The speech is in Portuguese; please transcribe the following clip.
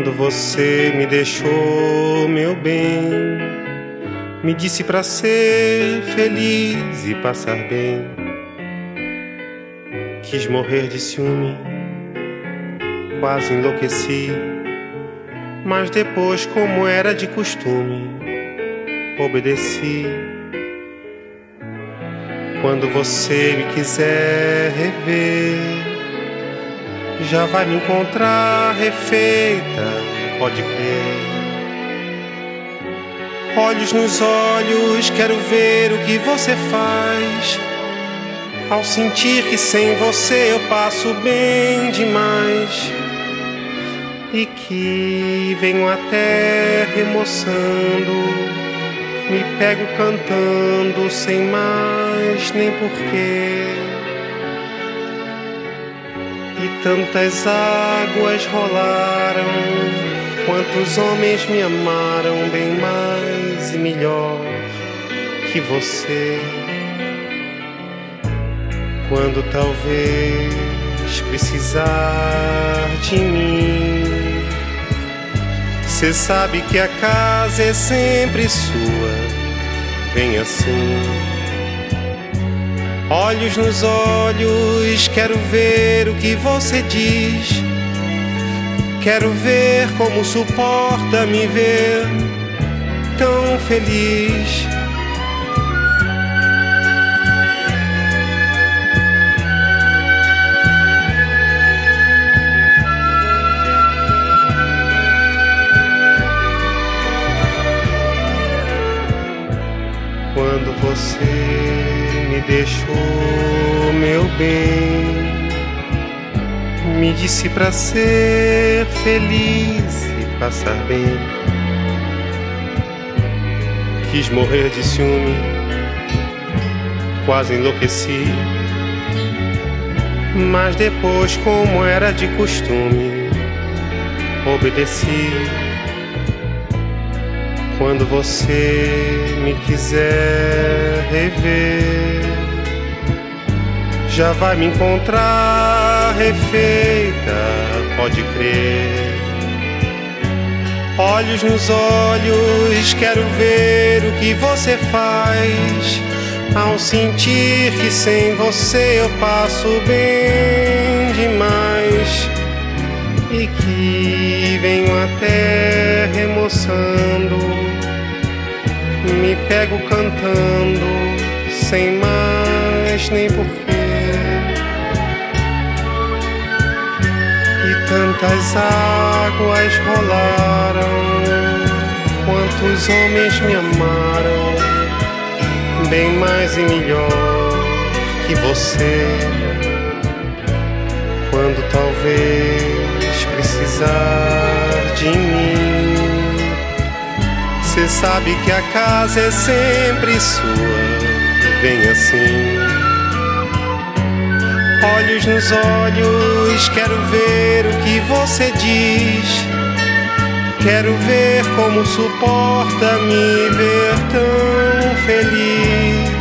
Quando você me deixou, meu bem, me disse pra ser feliz e passar bem. Quis morrer de ciúme, quase enlouqueci, mas depois, como era de costume, obedeci. Quando você me quiser rever, já vai me encontrar refeita, pode crer. Olhos nos olhos, quero ver o que você faz. Ao sentir que sem você eu passo bem demais, e que venho até remoçando, me pego cantando sem mais nem porquê. E tantas águas rolaram, quantos homens me amaram bem mais e melhor que você. Quando talvez precisar de mim, cê sabe que a casa é sempre sua, vem assim. Olhos nos olhos, quero ver o que você diz. Quero ver como suporta me ver tão feliz. Quando você me deixou, meu bem, me disse pra ser feliz e passar bem. Quis morrer de ciúme, quase enlouqueci, mas depois, como era de costume, obedeci. Quando você me quiser rever, já vai me encontrar refeita, pode crer. Olhos nos olhos, quero ver o que você faz. Ao sentir que sem você eu passo bem demais, e que venho até remoçando, me pego cantando sem mais nem porquê. E tantas águas rolaram, quantos homens me amaram bem mais e melhor que você. Quando talvez precisar de mim, cê sabe que a casa é sempre sua, vem assim. Olhos nos olhos, quero ver o que você diz. Quero ver como suporta me ver tão feliz.